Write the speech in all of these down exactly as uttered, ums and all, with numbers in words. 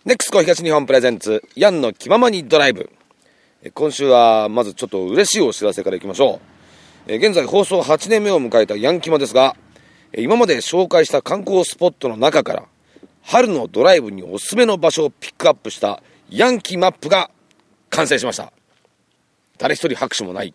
ネクスコ東日本プレゼンツヤンの気ままにドライブ。今週はまずちょっと嬉しいお知らせからいきましょう。現在放送はちねんめを迎えたヤンキマですが、今まで紹介した観光スポットの中から春のドライブにおすすめの場所をピックアップしたヤンキマップが完成しました。誰一人拍手もない。イ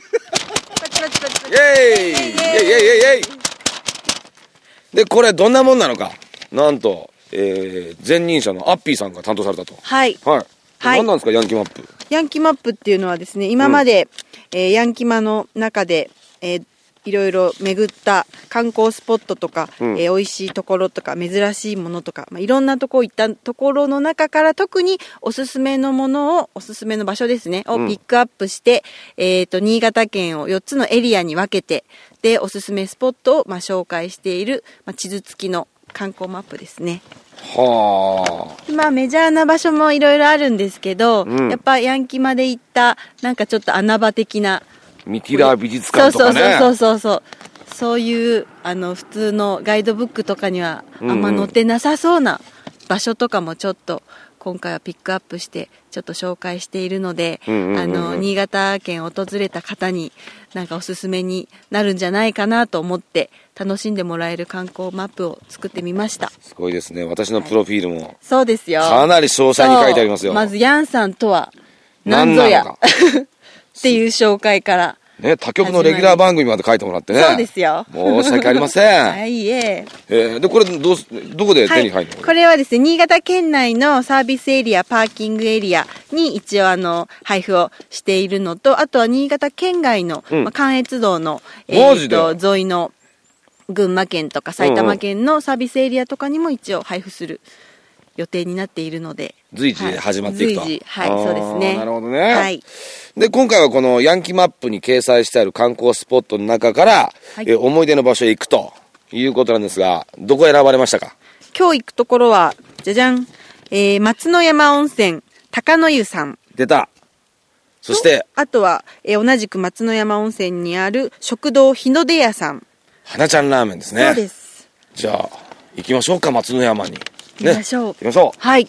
エーイイエーイイエーイイエーイイエーイで、これどんなもんなのか、なんとえー、前任者のアッピーさんが担当されたと。 はい、 はい、はい、何なんですかヤンキマップ。 ヤンキマップっていうのはですね、今まで、うんえー、ヤンキマの中で、えー、いろいろ巡った観光スポットとか、うんえー、美味しいところとか珍しいものとか、まあ、いろんなとこ行ったところの中から特におすすめのものをおすすめの場所ですねをピックアップして、うんえー、と新潟県をよっつのエリアに分けてでおすすめスポットを、まあ、紹介している、まあ、地図付きの観光マップですね。 はあ。 まあメジャーな場所もいろいろあるんですけど、うん、やっぱヤンキマで行ったなんかちょっと穴場的なミティラー美術館とかね。 そうそうそうそうそうそういうあの普通のガイドブックとかにはあんま載ってなさそうな場所とかもちょっと今回はピックアップしてちょっと紹介しているので、あの新潟県を訪れた方になんかおすすめになるんじゃないかなと思って楽しんでもらえる観光マップを作ってみました。 すごいですね。私のプロフィールも、はい、 そうですよ。 かなり詳細に書いてありますよ。 まずヤンさんとは何ぞやっていう紹介からね、他局のレギュラー番組まで書いてもらってね。 そうですよ。 申し訳ありません。 はい、ええー、で、これどう、どこで手に入るの、 はい、これはですね、新潟県内のサービスエリア、パーキングエリアに一応あの、配布をしているのと、あとは新潟県外の、うんまあ、関越道の、えー、と沿いの群馬県とか埼玉県のサービスエリアとかにも一応配布する予定になっているので。 随時始まっていくと。 はい、随時、はい、そうですね。 なるほどね。 はい。 で、今回はこのヤンキマップに掲載してある観光スポットの中から、はい、え思い出の場所へ行くということなんですが、どこ選ばれましたか？ 今日行くところは、じゃじゃん、えー、松之山温泉、高野湯さん。 出た。そして、 あとは、えー、同じく松之山温泉にある食堂日の出屋さん。 花ちゃんラーメンですね。 そうです。 じゃあ、行きましょうか、松之山に。ね、 行きましょう。 行きましょう。 はい。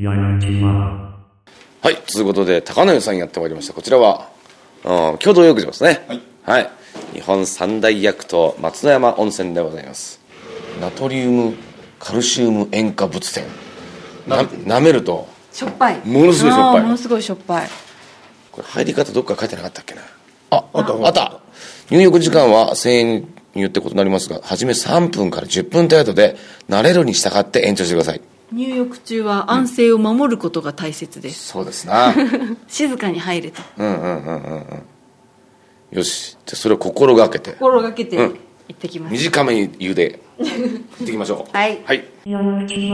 はい、ということで高野湯さんやってまいりました。こちらは、うん、共同浴場ですね。はい、はい、日本三大薬湯松之山温泉でございます。ナトリウムカルシウム塩化物泉。な舐めるとしょっぱい。 ものすごいしょっぱい。 ものすごいしょっぱい。 これ入り方どっか書いてなかったっけな。あ、あったあった。入浴時間はせんえんによって異なりますが、初めさんぷんからじゅっぷん程度で慣れるに従って延長してください。 入浴中は安静を守ることが大切です、 うん、そうですな。 静かに入れと。 うんうんうんうんうん。よし、じゃあそれを心がけて心がけて行ってきます、うん、 短めに湯で行ってきましょう。 はい、 はい、いや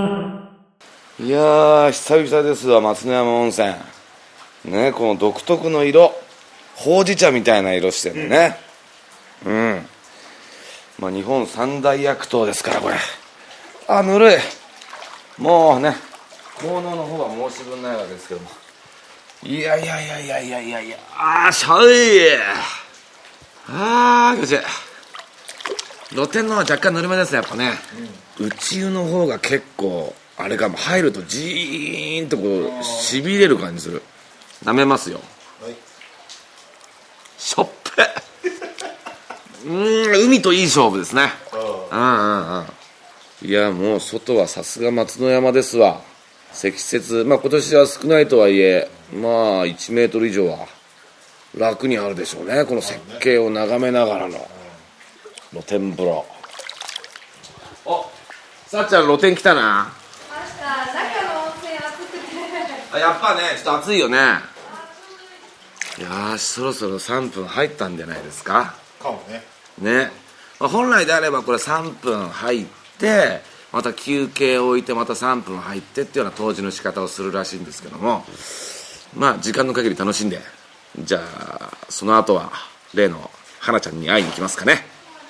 ー久々ですわ松之山温泉ね。この独特の色、ほうじ茶みたいな色してるね。うん、うん、まあ日本三大薬湯ですからこれ。あ、ぬるい。もうね、効能の方は申し分ないわけですけども、いやいやいやいやいやいやいや、あーしゃうい、あー気持ちいい。露天の方は若干ぬるめですねやっぱね、うん、内湯の方が結構あれが入るとジーンとこうしびれる感じする。舐めますよ、はい、しょっぺうーん、海といい勝負ですね。うんうんうん。いやもう外はさすが松之山ですわ。積雪、まあ今年は少ないとはいえ、まあいちメートル以上は楽にあるでしょうね。この雪景を眺めながらの露天風呂。お、さっちゃん露天来たな。 来ました。中の温泉暑くてあ、やっぱねちょっと暑いよね。よーし、そろそろさんぷん入ったんじゃないですか。 かもね。 ね、まあ、本来であればこれさんぷん入ってまた休憩を置いてまたさんぷん入ってっていうような湯治の仕方をするらしいんですけども、まあ時間の限り楽しんで、じゃあその後は例の花ちゃんに会いに行きますかね。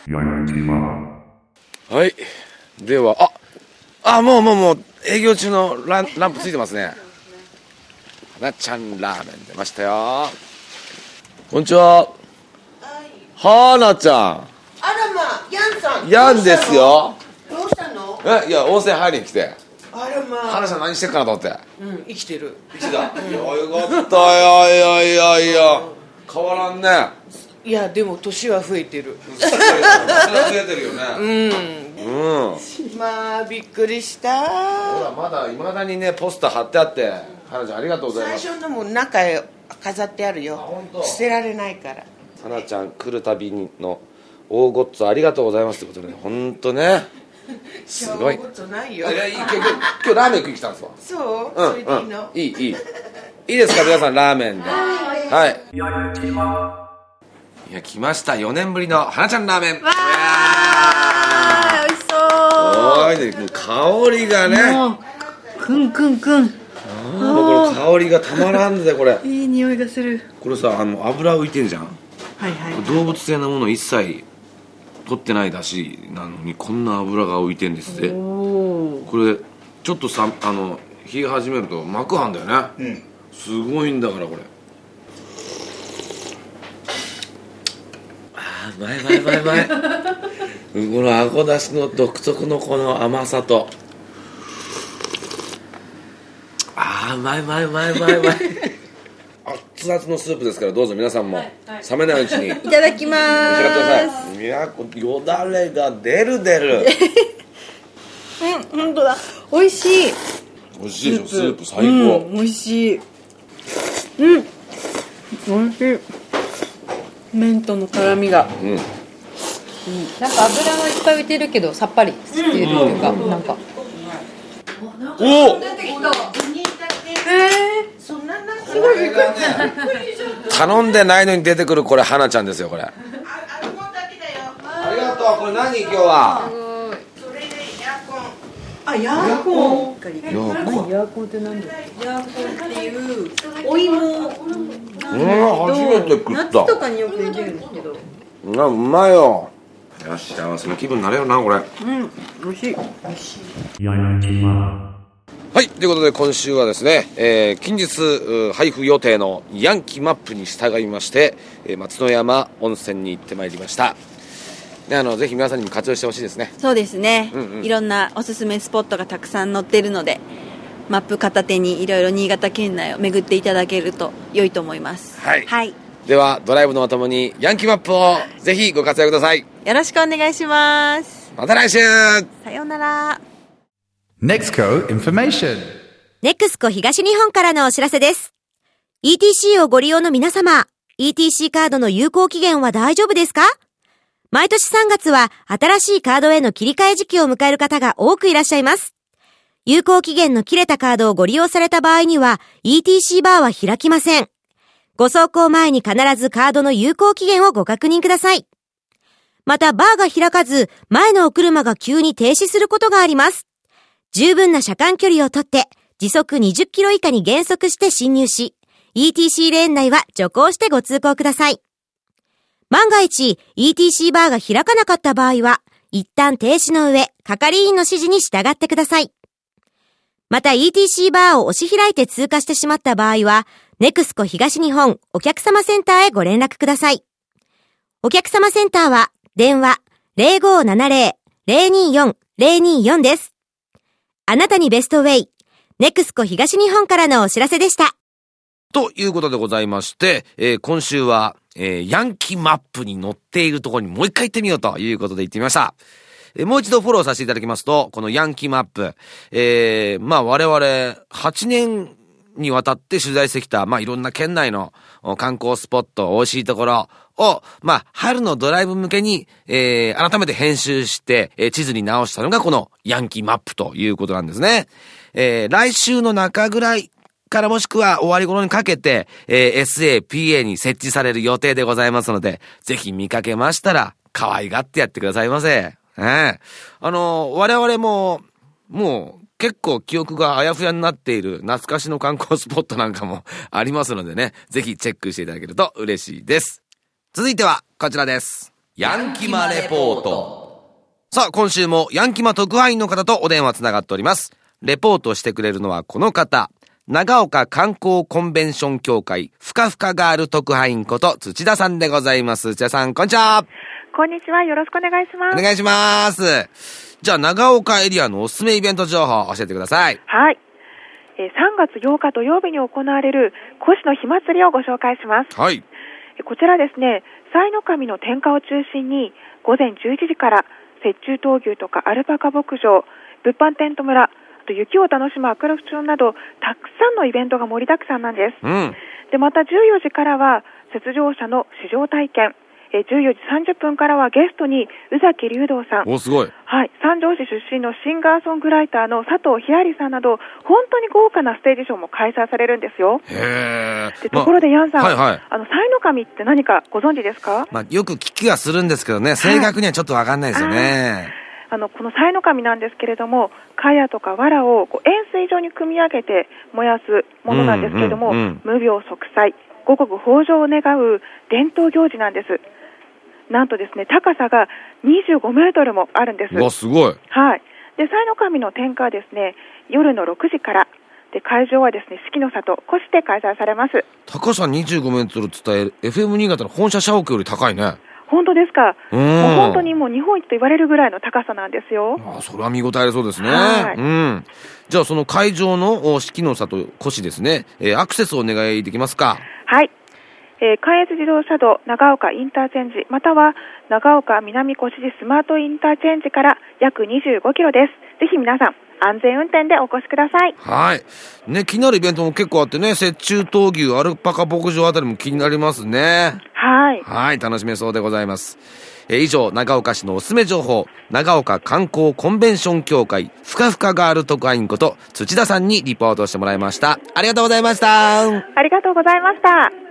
はい、ではああもうもうもう営業中のラン、ランプついてますね。花ちゃんラーメン出ましたよ。こんにちは。花ちゃん。 あらま、ヤンさん。 ヤンですよ。 どうしたの？ え、いや温泉入りに来て。 あらまあ。 花ちゃん何してるかなと思って。 うん、生きてる。 生きてた。いや、よかったよ、いやいやいや。変わらんね。 いや、でも年は増えてる。 増えてるよね。 うん。 うん。 まあ、びっくりした。 ほら、まだいまだにね、ポスター貼ってあって、花ちゃんありがとうございます。 最初のも中へ飾ってあるよ。捨てられないから。 花ちゃん来るたびにの大ごっつありがとうございますってことで、本当ね。すごい。 大ごっつないよ。 いや、いい、今日、今日ラーメン食いに来たんですわ。 そう、 うん、 それでいいの、 うん、いい、いい。いいですか、皆さん、ラーメンで。はい。いや、来ました。よねんぶりの花ちゃんラーメン。 わー、美味しそう。 おいね、もう香りがね。 もう、くんくんくん。 もうこの香りがたまらんで、これ。 いい匂いがする。 これさ、あの、油浮いてんじゃん。 はいはい。 動物性のもの一切取ってないだしなのに、こんな油が浮いてんですって。これ、ちょっとさ、あの、冷え始めると膜はんだよね。うん。すごいんだから、これ。あー、うまいうまいうまいうまい。このあごだしの独特のこの甘さと。あー、うまいうまいうまいうまいうまい。熱々のスープですから、どうぞ皆さんも冷めないうちにいただきまーす。 召し上がってください。いや、よだれが出る出る。 うん、本当だ。美味しい。 美味しいでしょ、スープ最高。 うん、美味しい。うん、美味しい。麺との辛みが。うん。 なんか油がいっぱい浮いてるけどさっぱりしてるっていうか、なんか。 おお。 そんなすごいびっくりした。 頼んでないのに出てくる、これ花ちゃんですよ、これ。あ、 あるもんだけだよ。 ありがとう。これ何今日は。 それでヤーコン。 あ、ヤーコン。 ヤーコン。 ヤーコンって何だっけ？ ヤーコンっていうお芋。うん、 初めて食った。 夏とかによく入れるんですけど。 な、うまいよ。よし、幸せな気分になれよな、これ。 うん、美味しい。美味しい。 はい、ということで今週はですね、えー、近日配布予定のヤンキーマップに従いまして、えー、松之山温泉に行ってまいりました。で、あのぜひ皆さんにも活用してほしいですね。 そうですね、 うんうん、 いろんなおすすめスポットがたくさん載っているので、マップ片手にいろいろ新潟県内を巡っていただけると良いと思います。 はい、 はい、 ではドライブのお供にヤンキーマップをぜひご活用ください。 よろしくお願いします。 また来週。 さようなら。 ネクスコ Information。 ネクスコ東日本からのお知らせです。イーティーシー をご利用の皆様、イーティーシー カードの有効期限は大丈夫ですか？毎年さんがつは新しいカードへの切り替え時期を迎える方が多くいらっしゃいます。有効期限の切れたカードをご利用された場合には イーティーシー バーは開きません。ご走行前に必ずカードの有効期限をご確認ください。またバーが開かず前のお車が急に停止することがあります。十分な車間距離をとって時速にじゅっキロ以下に減速して進入し、イーティーシー レーン内は徐行してご通行ください。万が一、イーティーシー バーが開かなかった場合は、一旦停止の上、係員の指示に従ってください。また イーティーシー バーを押し開いて通過してしまった場合は、ネクスコ東日本お客様センターへご連絡ください。お客様センターは、電話 ゼロごーななゼロ ゼロにーよん ゼロにーよん です。あなたにベストウェイ。ネクスコ東日本からのお知らせでした。 ということでございまして、えー、今週は、えー、ヤンキーマップに載っているところにもう一回行ってみようということで行ってみました。えー、もう一度フォローさせていただきますと、このヤンキーマップ、えー、まあ我々はちねんにわたって取材してきた、まあいろんな県内の観光スポット、美味しいところを、まあ春のドライブ向けに、えー、改めて編集して、えー、地図に直したのがこのヤンキーマップということなんですね。えー、来週の中ぐらいからもしくは終わり頃にかけて、えー、エスエーピーエー に設置される予定でございますので、ぜひ見かけましたら可愛がってやってくださいませ。えー、あのー、我々ももう結構記憶があやふやになっている懐かしの観光スポットなんかもありますのでね、ぜひチェックしていただけると嬉しいです。続いてはこちらです。ヤンキマレポート。さあ、今週もヤンキマ特派員の方とお電話つながっております。レポートしてくれるのはこの方、長岡観光コンベンション協会ふかふかガール特派員こと土田さんでございます。土田さん、こんにちは。 こんにちは。よろしくお願いします。 お願いします。じゃあ、長岡エリアのおすすめイベント情報教えてください。 はい。えー、さんがつようか土曜日に行われる越の火祭りをご紹介します。 はい。 えー、こちらですね、西の神の天下を中心に午前じゅういちじから雪中闘牛とかアルパカ牧場、物販テント村、あと雪を楽しむアトラクションなどたくさんのイベントが盛りだくさんなんです。 うん。 で、またじゅうよじからは雪上車の試乗体験、えー、じゅうよじさんじゅっぷんからはゲストに宇崎竜道さん、 お、すごい。 はい、三条市出身のシンガーソングライターの佐藤ひありさんなど本当に豪華なステージショーも開催されるんですよ。 へー。 で、ところでヤンさん、 はいはい、 あの、西の神って何かご存知ですか？ まあ、よく聞きはするんですけどね、正確にはちょっとわかんないですよね。 あの、この西の神なんですけれども、茅とか藁をこう円錐状に組み上げて燃やすものなんですけれども、 うんうんうん、 無病息災、五穀豊穣を願う伝統行事なんです。なんとですね、高さがにじゅうごメートルもあるんです。 わ、すごい。 はい。で、西の神の天下はですね、夜のろくじから、で、会場はですね、四季の里、越して開催されます。 高さにじゅうごメートルって言ったら エフエム 新潟の本社社屋より高いね。 本当ですか。 うん。 もう本当にもう日本一と言われるぐらいの高さなんですよ。 ああ、それは見応えありそうですね。 はい。 うん。じゃあ、その会場の四季の里、越ですね、えー、アクセスお願いできますか？ はい。えー、関越自動車道長岡インターチェンジ、または長岡南越路スマートインターチェンジから約にじゅうごキロです。ぜひ皆さん、安全運転でお越しください。 はい。ね、気になるイベントも結構あってね、雪中闘牛、アルパカ牧場あたりも気になりますね。 はい。 はい、楽しめそうでございます。えー、以上、長岡市のおすすめ情報、長岡観光コンベンション協会、ふかふかガール特派員こと土田さんにリポートしてもらいました。ありがとうございました。 ありがとうございました。